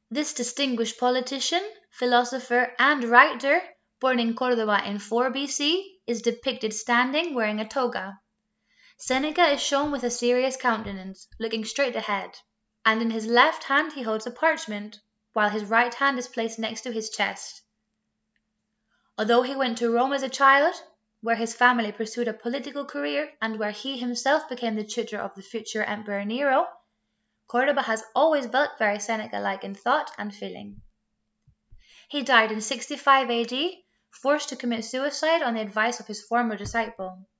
This distinguished politician, philosopher, and writer, born in Cordova in 4 BC, is depicted standing wearing a toga. Seneca is shown with a serious countenance, looking straight ahead, and in his left hand he holds a parchment, while his right hand is placed next to his chest. Although he went to Rome as a child, where his family pursued a political career and where he himself became the tutor of the future Emperor Nero, Cordoba has always felt very Seneca-like in thought and feeling. He died in 65 AD, forced to commit suicide on the advice of his former disciple.